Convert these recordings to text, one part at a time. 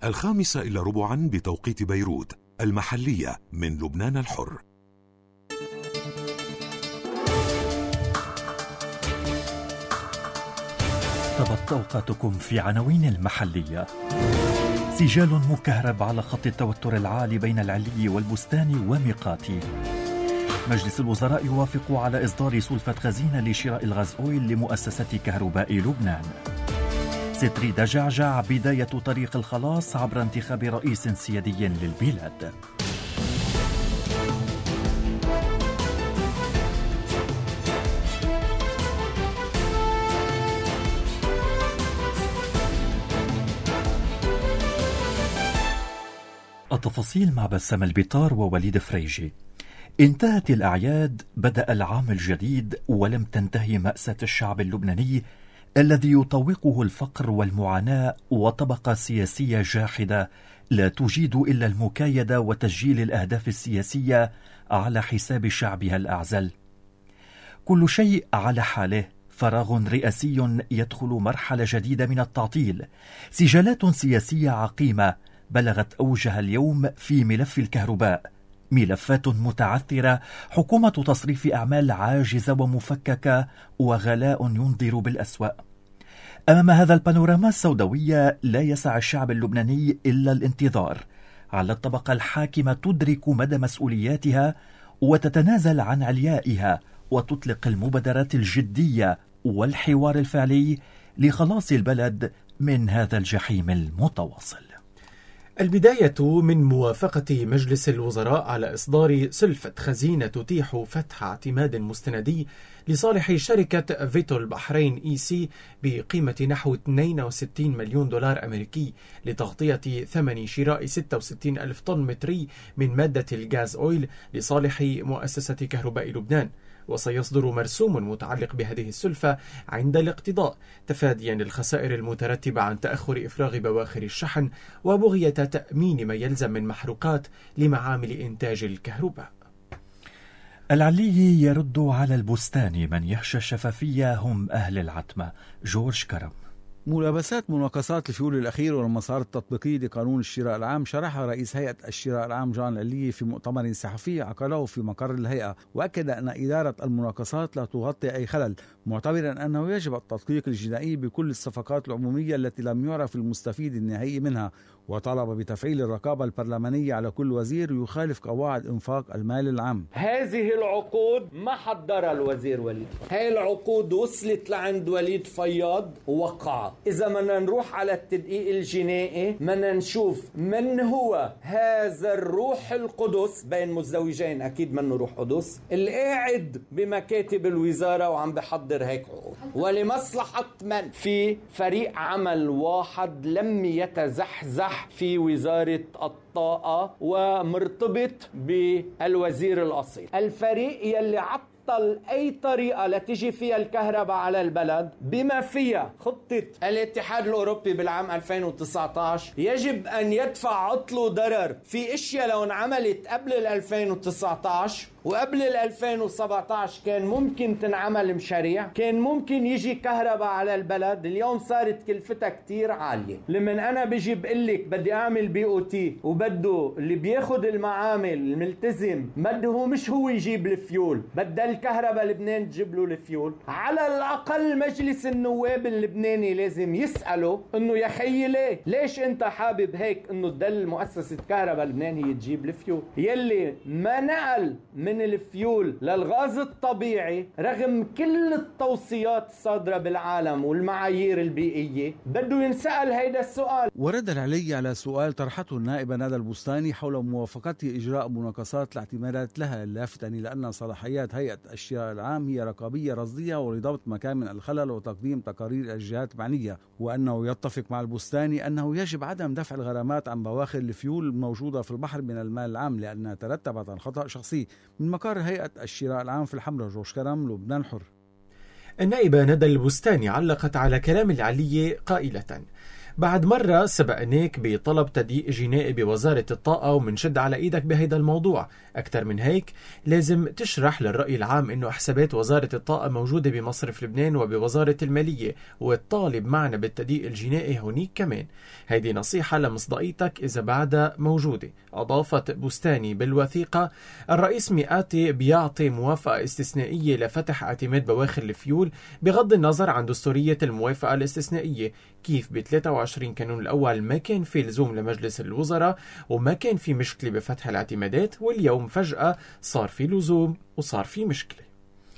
5:15 بتوقيت بيروت المحلية من لبنان الحر. طبت أوقاتكم في عناوين المحلية. سجال مكهرب على خط التوتر العالي بين العلي والبستان وميقاتي. مجلس الوزراء يوافق على إصدار سلفة خزينة لشراء الغاز أويل لمؤسسة كهرباء لبنان. ستري دجعجع بداية طريق الخلاص عبر انتخاب رئيس سيادي للبلاد. التفاصيل مع بسام البطار ووليد فريجي. انتهت الأعياد، بدأ العام الجديد، ولم تنتهي مأساة الشعب اللبناني الذي يطوقه الفقر والمعاناة وطبقة سياسية جاحدة لا تجيد إلا المكايدة وتسجيل الأهداف السياسية على حساب شعبها الأعزل. كل شيء على حاله، فراغ رئاسي يدخل مرحلة جديدة من التعطيل، سجالات سياسية عقيمة بلغت أوجها اليوم في ملف الكهرباء، ملفات متعثرة، حكومة تصريف أعمال عاجزة ومفككة، وغلاء ينذر بالأسوأ. أمام هذا البانوراما السوداوية لا يسع الشعب اللبناني إلا الانتظار. على الطبقة الحاكمة تدرك مدى مسؤولياتها وتتنازل عن عليائها وتطلق المبادرات الجدية والحوار الفعلي لخلاص البلد من هذا الجحيم المتواصل. البداية من موافقة مجلس الوزراء على إصدار سلفة خزينة تتيح فتح اعتماد مستندي لصالح شركة فيتو البحرين إي-سي بقيمة نحو 62 مليون دولار أمريكي لتغطية ثمن شراء 66 ألف طن متري من مادة الغاز أويل لصالح مؤسسة كهرباء لبنان. وسيصدر مرسوم متعلق بهذه السلفة عند الاقتضاء تفاديا للخسائر المترتبة عن تأخر إفراغ بواخر الشحن وبغية تأمين ما يلزم من محروقات لمعامل إنتاج الكهرباء. العلي يرد على البستان، من يخشى الشفافية هم أهل العتمة. جورج كرم. ملابسات مناقصات الفيول الأخير والمسار التطبيقي لقانون الشراء العام شرحها رئيس هيئة الشراء العام جان العلي في مؤتمر صحفي عقده في مقر الهيئة، وأكد أن إدارة المناقصات لا تغطي أي خلل، معتبرا أنه يجب التدقيق الجنائي بكل الصفقات العمومية التي لم يعرف المستفيد النهائي منها، وطلب بتفعيل الرقابة البرلمانية على كل وزير يخالف قواعد إنفاق المال العام. هذه العقود ما حضرها الوزير وليد، هاي العقود وصلت لعند وليد فياض ووقعها. إذا بدنا نروح على التدقيق الجنائي بدنا نشوف من هو هذا الروح القدس بين مزدوجين، أكيد منه روح قدس، القاعد بمكاتب الوزارة وعم بحضر هيك عقود، ولمصلحة من؟ في فريق عمل واحد لم يتزحزح في وزارة الطاقة ومرتبط بالوزير الأصيل، الفريق يلي عطل أي طريقة لتجي فيها الكهرباء على البلد بما فيها خطة الاتحاد الأوروبي بالعام 2019. يجب أن يدفع عطل ضرر في اشياء لو انعملت قبل 2019 وقبل 2017 كان ممكن تنعمل مشاريع، كان ممكن يجي كهرباء على البلد. اليوم صارت كلفتها كتير عالية. لمن أنا بيجي بقلك بدي أعمل BOT وبده اللي بياخد المعامل الملتزم بده هو مش هو يجيب الفيول، بدها الكهرباء لبنان تجيب له الفيول. على الأقل مجلس النواب اللبناني لازم يسأله إنه يا خيي ليش أنت حابب هيك إنه تدل مؤسسة كهرباء لبنان هي تجيب الفيول يلي ما نقل من الفيول للغاز الطبيعي رغم كل التوصيات الصادرة بالعالم والمعايير البيئية. بده ينسأل هيدا السؤال. ورد العلي على سؤال طرحته النائبة ندى البستاني حول موافقته إجراء مناقصات الاعتمادات لها، لافتا إلى أن صلاحيات هيئة الشراء العام هي رقابية رصدية ولضبط مكامن الخلل وتقديم تقارير الجهات المعنية، وأنه يتفق مع البستاني أنه يجب عدم دفع الغرامات عن بواخر الفيول الموجودة في البحر من المال العام لأنها ترتبت عن خطأ شخصي. من مقر هيئة الشراء العام في الحمراء، جورج كرم، لبنان حر. النائبة ندى البستاني علقت على كلام العلي قائلة: بعد مرة سبقناك بطلب تضييق جنائي بوزارة الطاقة ومنشد على ايدك بهيدا الموضوع. أكتر من هيك لازم تشرح للرأي العام إنه حسابات وزارة الطاقة موجودة بمصرف لبنان وبوزارة المالية، والطالب معنا بالتضييق الجنائي هونيك كمان. هيدي نصيحة لمصداقيتك إذا بعدها موجودة. أضافت بستاني بالوثيقة: الرئيس مئاتي بيعطي موافقة استثنائية لفتح اعتماد بواخر الفيول بغض النظر عن دستورية الموافقة الاستثنائية. كيف ب 23 كانون الأول ما كان في لزوم لمجلس الوزراء وما كان في مشكلة بفتح الاعتمادات، واليوم فجأة صار في لزوم وصار في مشكلة.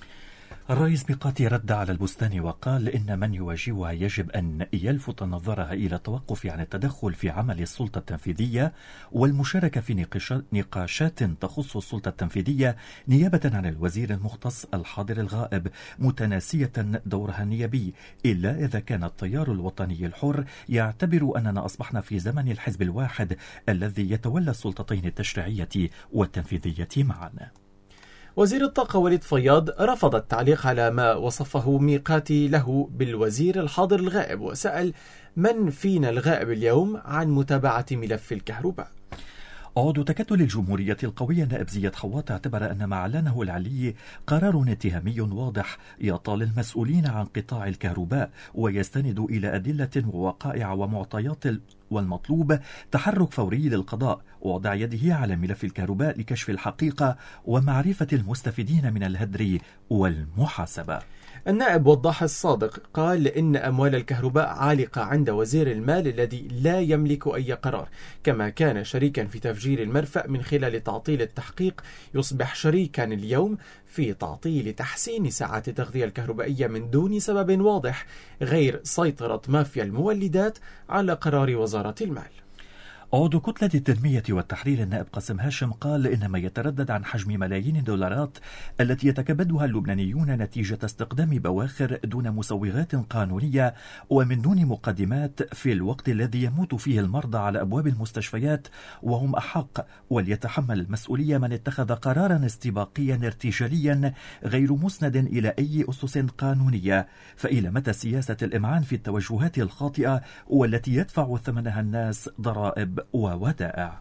الرئيس ميقاتي رد على البستاني وقال إن من يواجهها يجب أن يلفت نظرها إلى التوقف عن التدخل في عمل السلطة التنفيذية والمشاركة في نقاشات تخص السلطة التنفيذية نيابة عن الوزير المختص الحاضر الغائب، متناسية دورها النيابي، إلا إذا كان التيار الوطني الحر يعتبر أننا أصبحنا في زمن الحزب الواحد الذي يتولى السلطتين التشريعية والتنفيذية معا. وزير الطاقة وليد فياض رفض التعليق على ما وصفه ميقاتي له بالوزير الحاضر الغائب، وسأل: من فينا الغائب اليوم عن متابعة ملف الكهرباء؟ عضو تكتل الجمهورية القوية نائب زياد حواط اعتبر أن ما أعلنه العلي قرار اتهامي واضح يطال المسؤولين عن قطاع الكهرباء ويستند إلى أدلة ووقائع ومعطيات، والمطلوب تحرك فوري للقضاء ووضع يده على ملف الكهرباء لكشف الحقيقة ومعرفة المستفيدين من الهدر والمحاسبة. النائب وضاح الصادق قال إن أموال الكهرباء عالقة عند وزير المال الذي لا يملك أي قرار، كما كان شريكا في تفجير المرفأ من خلال تعطيل التحقيق، يصبح شريكا اليوم في تعطيل تحسين ساعات التغذية الكهربائية من دون سبب واضح غير سيطرة مافيا المولدات على قرار وزارة المال. عضو كتلة التنمية والتحرير النائب قاسم هاشم قال إن ما يتردد عن حجم ملايين الدولارات التي يتكبدها اللبنانيون نتيجة استخدام بواخر دون مسوغات قانونية ومن دون مقدمات في الوقت الذي يموت فيه المرضى على أبواب المستشفيات وهم أحق، وليتحمل المسؤولية من اتخذ قرارا استباقيا ارتجاليا غير مسند إلى أي أسس قانونية. فإلى متى سياسة الإمعان في التوجهات الخاطئة والتي يدفع ثمنها الناس ضرائب وودائع؟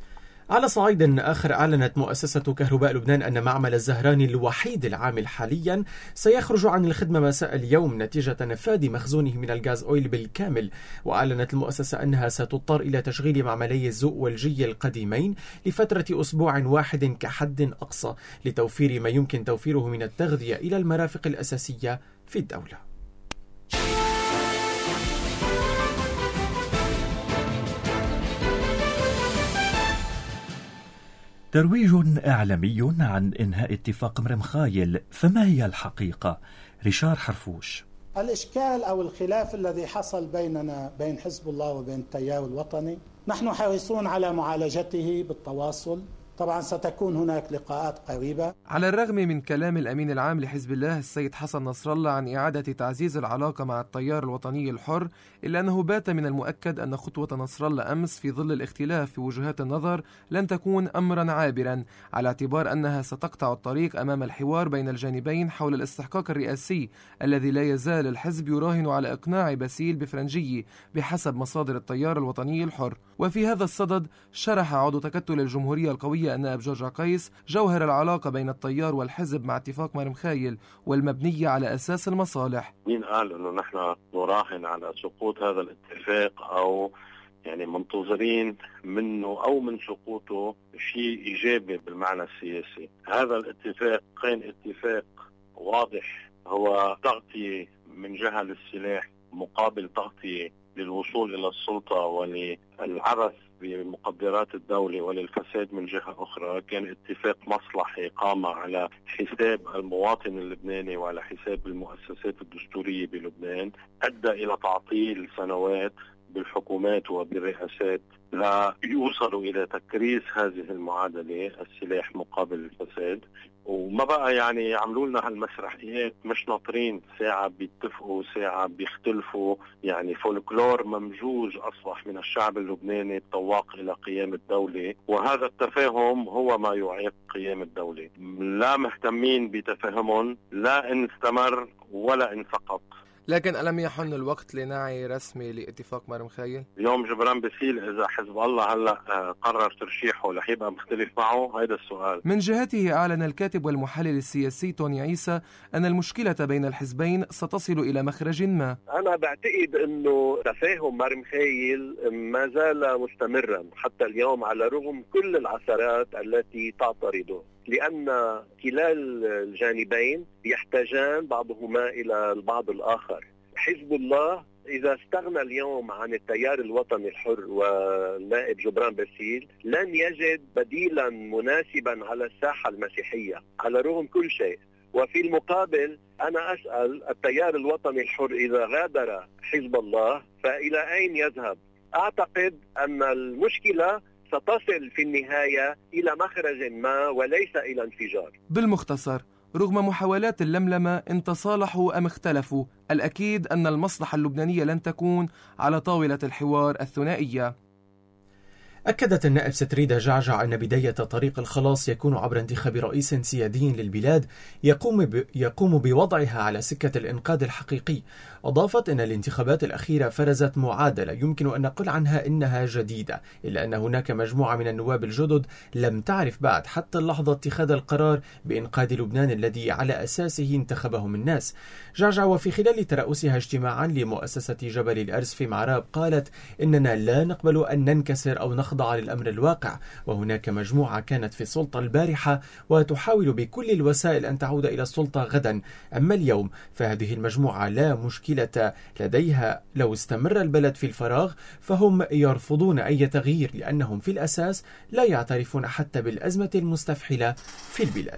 على صعيد آخر، أعلنت مؤسسة كهرباء لبنان أن معمل الزهراني الوحيد العامل حاليا سيخرج عن الخدمة مساء اليوم نتيجة نفاذ مخزونه من الغاز أويل بالكامل. وأعلنت المؤسسة أنها ستضطر إلى تشغيل معملي الزوق والجي القديمين لفترة أسبوع واحد كحد أقصى لتوفير ما يمكن توفيره من التغذية إلى المرافق الأساسية في الدولة. ترويج إعلامي عن إنهاء اتفاق مرمخايل، فما هي الحقيقة؟ ريشار حرفوش. الإشكال أو الخلاف الذي حصل بيننا بين حزب الله وبين التيار الوطني نحن حريصون على معالجته بالتواصل. طبعا ستكون هناك لقاءات قريبة. على الرغم من كلام الأمين العام لحزب الله السيد حسن نصر الله عن إعادة تعزيز العلاقة مع التيار الوطني الحر، إلا أنه بات من المؤكد أن خطوة نصر الله أمس في ظل الاختلاف في وجهات النظر لن تكون أمرا عابرا، على اعتبار أنها ستقطع الطريق أمام الحوار بين الجانبين حول الاستحقاق الرئاسي الذي لا يزال الحزب يراهن على إقناع باسيل بفرنجي بحسب مصادر التيار الوطني الحر. وفي هذا الصدد شرح عضو تكتل الجمهورية القوية النائب جورج قيس جوهر العلاقة بين التيار والحزب مع اتفاق مرمخايل والمبنية على أساس المصالح. مين قال أنه نحن نراهن على سقوط هذا الاتفاق أو يعني منتظرين منه أو من سقوطه شيء إيجابي بالمعنى السياسي؟ هذا الاتفاق كان اتفاق واضح، هو تغطية من جهة للسلاح مقابل تغطية للوصول إلى السلطة وللعبث بمقدرات الدولة وللفساد من جهة أخرى. كان اتفاق مصلحي قام على حساب المواطن اللبناني وعلى حساب المؤسسات الدستورية بلبنان، أدى إلى تعطيل سنوات بالحكومات وبالرئاسات لا يوصلوا إلى تكريس هذه المعادلة، السلاح مقابل الفساد. وما بقى يعني يعملوا لنا هالمسرحيات، مش ناطرين، ساعة بيتفقوا ساعة بيختلفوا، يعني فولكلور ممجوج أصبح من الشعب اللبناني الطواق إلى قيام الدولة، وهذا التفاهم هو ما يعيق قيام الدولة. لا مهتمين بتفاهمهم لا إن استمر ولا إن سقط. لكن ألم يحن الوقت لنعي رسمي لاتفاق مارمخيل؟ اليوم جبران باسيل إذا حزب الله هلأ قرر ترشيحه رح يبقى مختلف معه؟ هيدا السؤال. من جهته أعلن الكاتب والمحلل السياسي توني عيسى أن المشكلة بين الحزبين ستصل إلى مخرج ما. أنا بعتقد أنه تفاهم مارمخيل ما زال مستمرا حتى اليوم على رغم كل العثرات التي تعترضه، لأن كلا الجانبين يحتاجان بعضهما إلى البعض الآخر. حزب الله إذا استغنى اليوم عن التيار الوطني الحر والنائب جبران باسيل لن يجد بديلا مناسبا على الساحة المسيحية على رغم كل شيء. وفي المقابل أنا أسأل التيار الوطني الحر إذا غادر حزب الله فإلى أين يذهب؟ أعتقد أن المشكلة ستصل في النهاية إلى مخرج ما وليس إلى انفجار. بالمختصر، رغم محاولات اللملمة إن تصالحوا أم اختلفوا، الأكيد أن المصلحة اللبنانية لن تكون على طاولة الحوار الثنائية. أكدت النائب ستريدة جعجع أن بداية طريق الخلاص يكون عبر انتخاب رئيس سيادي للبلاد يقوم بوضعها على سكة الإنقاذ الحقيقي. أضافت أن الانتخابات الأخيرة فرزت معادلة يمكن أن نقول عنها إنها جديدة، إلا أن هناك مجموعة من النواب الجدد لم تعرف بعد حتى اللحظة اتخاذ القرار بإنقاذ لبنان الذي على أساسه انتخبهم الناس. جعجع وفي خلال ترأسها اجتماعا لمؤسسة جبل الأرز في معراب قالت إننا لا نقبل أن ننكسر أو نخضع للأمر الواقع، وهناك مجموعة كانت في السلطة البارحة وتحاول بكل الوسائل أن تعود إلى السلطة غدا، أما اليوم فهذه المجموعة لا مشكلة لديها. لو استمر البلد في الفراغ فهم يرفضون أي تغيير لأنهم في الأساس لا يعترفون حتى بالأزمة المستفحلة في البلاد.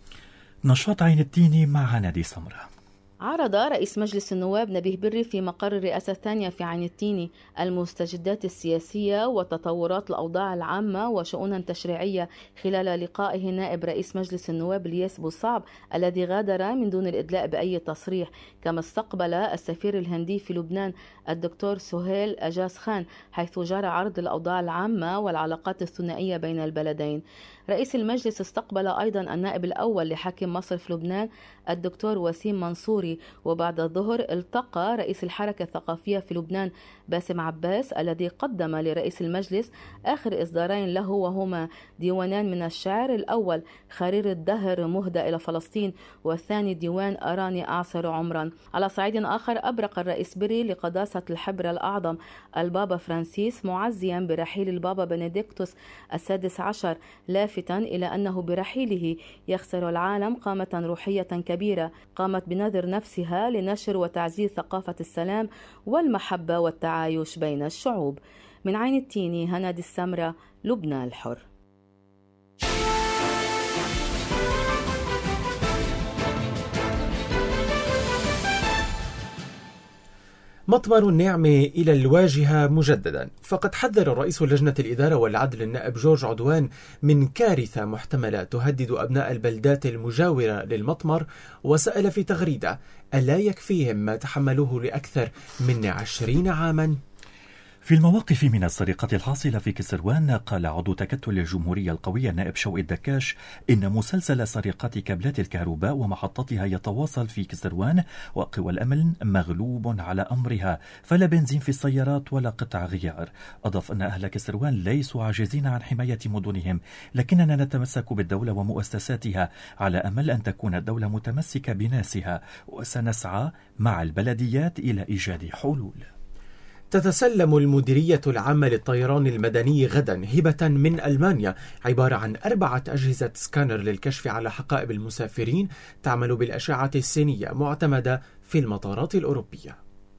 نشاط عين التين مع نادي سمرة. عرض رئيس مجلس النواب نبيه بري في مقر الرئاسة الثانية في عين التين المستجدات السياسية وتطورات الأوضاع العامة وشؤونا تشريعية خلال لقائه نائب رئيس مجلس النواب الياس بوصعب الذي غادر من دون الإدلاء بأي تصريح، كما استقبل السفير الهندي في لبنان الدكتور سهيل أجاز خان حيث جرى عرض الأوضاع العامة والعلاقات الثنائية بين البلدين. رئيس المجلس استقبل أيضا النائب الأول لحاكم مصر في لبنان الدكتور وسيم منصوري، وبعد الظهر التقى رئيس الحركة الثقافية في لبنان باسم عباس الذي قدم لرئيس المجلس آخر إصدارين له وهما ديوانان من الشعر، الأول خرير الدهر مهدى إلى فلسطين والثاني ديوان أراني أعصر عمرا. على صعيد آخر أبرق الرئيس بري لقداسة الحبر الأعظم البابا فرانسيس معزيا برحيل البابا بنديكتوس السادس عشر، لافتا إلى أنه برحيله يخسر العالم قامة روحية كبيرة قامت بنذر نفسها لنشر وتعزيز ثقافة السلام والمحبة والتعايش بين الشعوب. من عين التين هنادي السمرة، لبنان الحر. مطمر النعمة إلى الواجهة مجددا. فقد حذر رئيس لجنة الإدارة والعدل النائب جورج عدوان من كارثة محتملة تهدد أبناء البلدات المجاورة للمطمر، وسأل في تغريدة: ألا يكفيهم ما تحملوه لأكثر من 20 عاما؟ في المواقف من السرقة الحاصلة في كسروان، قال عضو تكتل الجمهورية القوية النائب شوقي الدكاش إن مسلسل سرقات كابلات الكهرباء ومحطتها يتواصل في كسروان، وقوى الأمن مغلوب على أمرها، فلا بنزين في السيارات ولا قطع غيار. أضاف أن أهل كسروان ليسوا عاجزين عن حماية مدنهم، لكننا نتمسك بالدولة ومؤسساتها على أمل أن تكون الدولة متمسكة بناسها، وسنسعى مع البلديات إلى إيجاد حلول. تتسلم المديرية العامة للطيران المدني غدا هبة من ألمانيا عبارة عن 4 أجهزة سكانر للكشف على حقائب المسافرين تعمل بالأشعة السينية معتمدة في المطارات الأوروبية.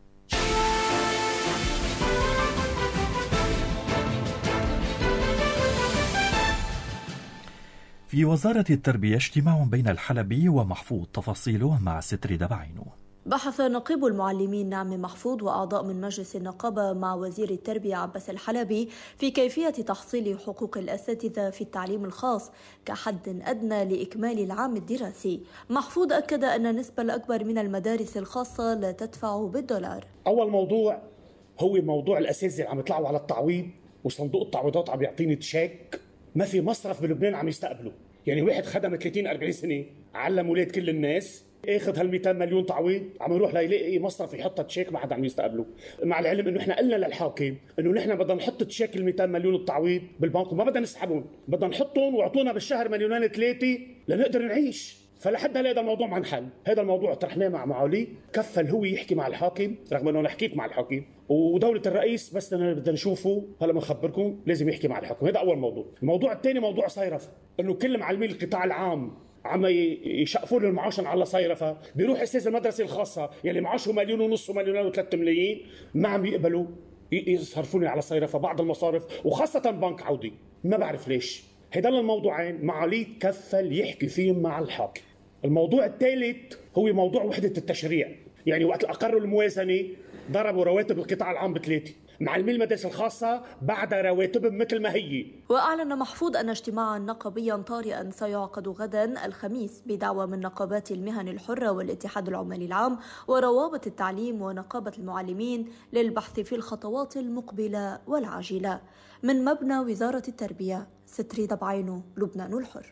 في وزارة التربية اجتماع بين الحلبي ومحفوظ، تفاصيله مع ستريدة بعينه. بحث نقيب المعلمين نعم محفوظ وأعضاء من مجلس النقابة مع وزير التربية عباس الحلبي في كيفية تحصيل حقوق الأساتذة في التعليم الخاص كحد أدنى لإكمال العام الدراسي. محفوظ أكد أن النسبة الأكبر من المدارس الخاصة لا تدفع بالدولار. أول موضوع هو موضوع الأساتذة اللي عم يطلعوا على التعويض، وصندوق التعويضات عم يعطيني تشيك. ما في مصرف بلبنان عم يستقبله، يعني واحد خدم 30-40 سنة علم ولاد كل الناس اخذ هال 200 مليون تعويض عم يروح ليلاقي مصرف يحط تشيك ما حدا عم يستقبله، مع العلم انه احنا قلنا للحاكم انه نحن بدنا نحط تشيك ال 200 مليون التعويض بالبنك وما بدنا نسحبهم، بدنا نحطهم واعطونا بالشهر 2,3 لنقدر نعيش. فلحد هذا الموضوع ما انحل، هذا الموضوع طرحناه مع معالي، كفل هو يحكي مع الحاكم رغم انه انا حكيت مع الحاكم، ودولة الرئيس بس بدنا نشوفه هلا بنخبركم لازم يحكي مع الحكم. هذا اول موضوع. الموضوع الثاني موضوع صيرفة، انه كل معلمين القطاع العام عم يشقفوا له المعاشن على صيرفة، بيروح استاذ المدرسة الخاصة يلي معاشه 1.5 مليون و1.3 ملايين ما عم يقبلوا يصرفوني على صيرفة بعض المصارف وخاصة بنك عودي، ما بعرف ليش. هذول الموضوعين معالي كفل يحكي فيهم مع الحاكم. الموضوع الثالث هو موضوع وحدة التشريع، يعني وقت أقروا الموازنة ضربوا رواتب القطاع العام ب3، معلمين المدارس الخاصة بعد رواتبهم مثل ما هي. وأعلن محفوظ أن اجتماعا نقابيا طارئا سيعقد غدا الخميس بدعوة من نقابات المهن الحرة والاتحاد العمالي العام وروابط التعليم ونقابة المعلمين للبحث في الخطوات المقبلة والعاجلة. من مبنى وزارة التربية، ستريدة بعينه، لبنان الحر.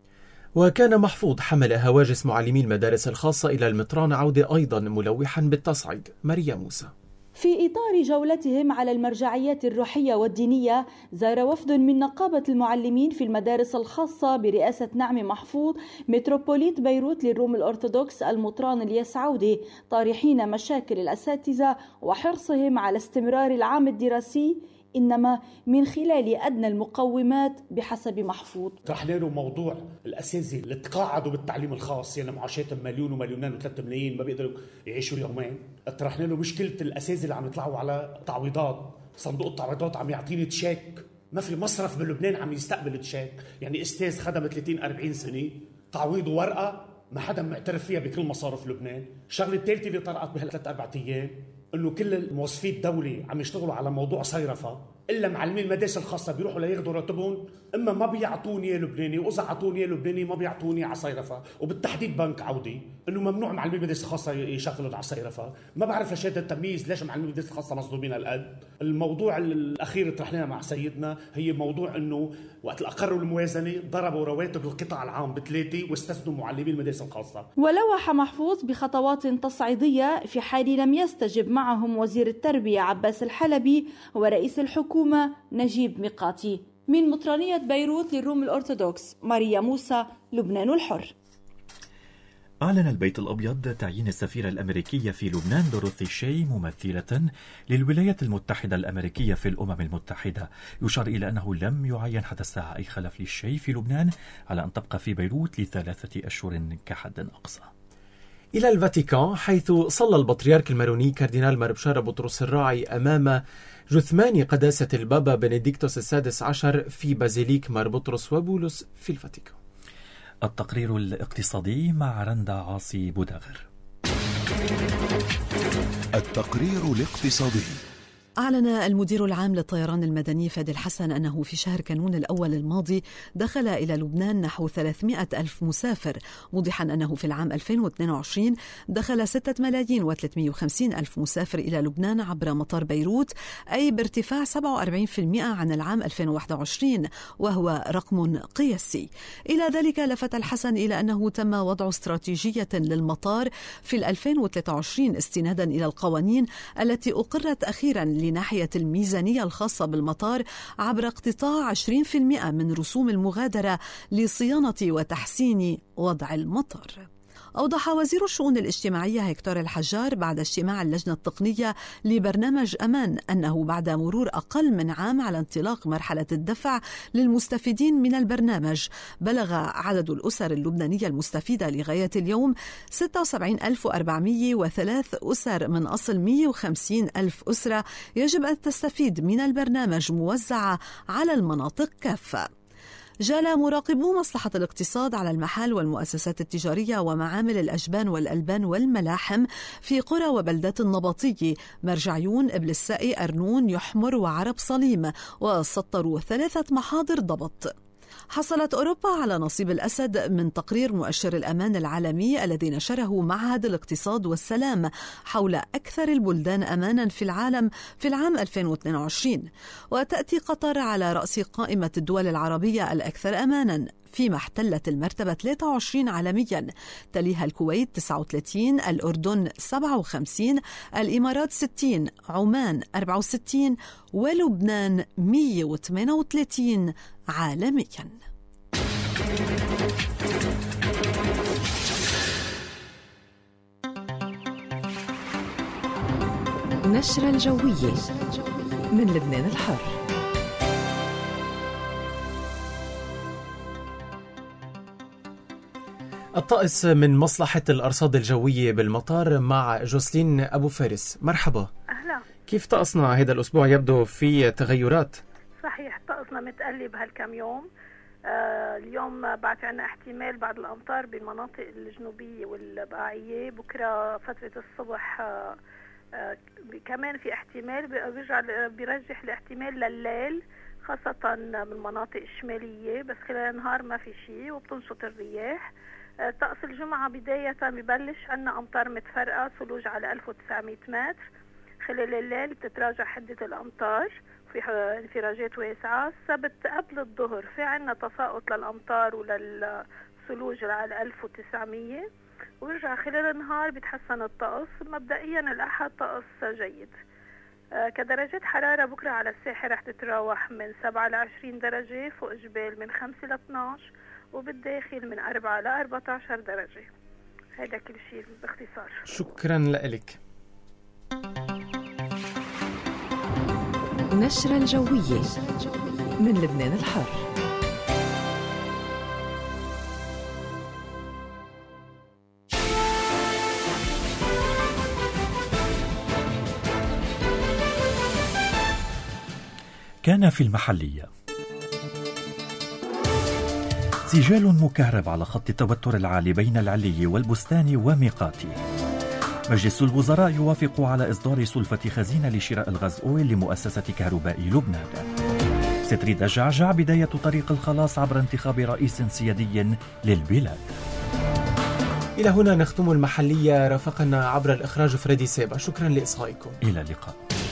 وكان محفوظ حمل هواجس معلمي المدارس الخاصة إلى المطران عودة أيضا ملوحا بالتصعيد. ماريا موسى. في إطار جولتهم على المرجعيات الروحية والدينية، زار وفد من نقابة المعلمين في المدارس الخاصة برئاسة نعمي محفوظ متروبوليت بيروت للروم الأرثوذكس المطران الياس عودة، طارحين مشاكل الأساتذة وحرصهم على استمرار العام الدراسي إنما من خلال أدنى المقومات بحسب محفوظ. طرحنا له موضوع الأساتذة اللي تقاعدوا بالتعليم الخاص، يعني معاشاتهم 1 ومليونين و3 ملايين ما بيقدروا يعيشوا يومين. طرحنا له مشكلة الأساتذة اللي عم يطلعوا على تعويضات، صندوق التعويضات عم يعطيني تشيك، ما في مصرف بلبنان عم يستقبل تشيك، يعني أستاذ خدم 30-40 سنة تعويض ورقة ما حدا معترف فيها بكل مصارف لبنان. الشغلة الثالثة اللي طرقت بهال3-4 أيام انه كل الموظفين الدولي عم يشتغلوا على موضوع صيرفة، الا معلمين المدارس الخاصه بيروحوا لياخذوا راتبهم، اما ما بيعطوني لبناني، واذا اعطوني لبناني ما بيعطوني على صيرفة، وبالتحديد بنك عودي انه ممنوع معلمين المدارس الخاصه يشغلوا على صيرفة. ما بعرف ليش هذا التمييز، ليش معلمين المدارس الخاصه مصدومين هالقد. الموضوع الاخير اللي طرحناه مع سيدنا هي موضوع انه وقت اقروا الموازنه ضربوا رواتب القطاع العام ب3 واستثنوا معلمين المدارس الخاصه. ولوح محفوظ بخطوات تصعيديه في حال لم يستجب معهم وزير التربيه عباس الحلبي ورئيس الحكومه نجيب ميقاتي. من مطرانية بيروت للروم الأرثوذكس، ماريا موسى، لبنان الحر. أعلن البيت الأبيض تعيين السفيرة الأمريكية في لبنان دوروثي شاي ممثلة للولايات المتحدة الأمريكية في الأمم المتحدة. يشار إلى أنه لم يعين حتى الساعة أي خلف للشاي في لبنان على أن تبقى في بيروت ل3 أشهر كحد أقصى. إلى الفاتيكان، حيث صلى البطريرك الماروني كاردينال مربشار بطرس الراعي أمام جثمان قداسة البابا بنديكتوس السادس عشر في بازيليك مار بطرس وبولس في الفاتيكان. التقرير الاقتصادي مع رندا عاصي بوداغر. التقرير الاقتصادي. أعلن المدير العام للطيران المدني فادي الحسن أنه في شهر كانون الأول الماضي دخل إلى لبنان نحو 300 ألف مسافر، موضحا أنه في العام 2022 دخل 6,350,000 مسافر إلى لبنان عبر مطار بيروت، أي بارتفاع 47% عن العام 2021، وهو رقم قياسي. إلى ذلك لفت الحسن إلى أنه تم وضع استراتيجية للمطار في 2023 استنادا إلى القوانين التي أقرت أخيرا لناحية الميزانية الخاصة بالمطار عبر اقتطاع 20% من رسوم المغادرة لصيانة وتحسين وضع المطار. أوضح وزير الشؤون الاجتماعية هكتور الحجار بعد اجتماع اللجنة التقنية لبرنامج أمان أنه بعد مرور أقل من عام على انطلاق مرحلة الدفع للمستفيدين من البرنامج، بلغ عدد الأسر اللبنانية المستفيدة لغاية اليوم 76,403 أسر من أصل 150,000 أسرة يجب أن تستفيد من البرنامج موزعة على المناطق كافة. جال مراقبو مصلحة الاقتصاد على المحال والمؤسسات التجارية ومعامل الأجبان والألبان والملاحم في قرى وبلدات النبطي، مرجعيون، إبلسائي، أرنون، يحمر وعرب صليم، وسطروا 3 محاضر ضبط. حصلت أوروبا على نصيب الأسد من تقرير مؤشر الأمان العالمي الذي نشره معهد الاقتصاد والسلام حول أكثر البلدان أمانا في العالم في العام 2022، وتأتي قطر على رأس قائمة الدول العربية الأكثر أمانا. فيما احتلت المرتبة 23 عالميا، تليها الكويت 39، الأردن 57، الإمارات 60، عمان 64 ولبنان 138 عالميا. نشرة الجوية من لبنان الحر. الطقس من مصلحة الأرصاد الجوية بالمطار مع جوسلين أبو فارس. مرحبا. أهلا. كيف طقسنا هذا الأسبوع؟ يبدو في تغيرات. صحيح، طقسنا متقلب هالكم يوم. اليوم بعد عنا احتمال بعض الأمطار بالمناطق الجنوبية والبقاعية. بكرة فترة الصبح كمان في احتمال بيرجح الاحتمال لليل، خاصة من المناطق الشمالية، بس خلال النهار ما في شيء وبتنشط الرياح. طقس الجمعة بداية ببلش عنا أمطار متفرقة، ثلوج على 1900 متر. خلال الليل بتتراجع حدة الأمطار، في انفراجات واسعة. السبت قبل الظهر في عنا تساقط للأمطار وللثلوج على 1900، ورجع خلال النهار بيتحسن الطقس. مبدئيا الأحد طقس جيد. كدرجات حرارة بكرة على الساحل رح تتراوح من 7 ل 20 درجة، فوق جبال من 5 ل 12، وبالداخل من 4 ل 14 درجة. هذا كل شيء باختصار. شكرا لك. نشرة الجوية من لبنان الحر. كان في المحلية سجال مكهرب على خط التوتر العالي بين العلي والبستان وميقاتي. مجلس الوزراء يوافق على إصدار سلفة خزينة لشراء الغاز أويل لمؤسسة كهرباء لبنان. ستريد جعجع بداية طريق الخلاص عبر انتخاب رئيس سيادي للبلاد. إلى هنا نختم المحلية. رافقنا عبر الإخراج فريدي سيبا. شكرا لإصغائكم. إلى اللقاء.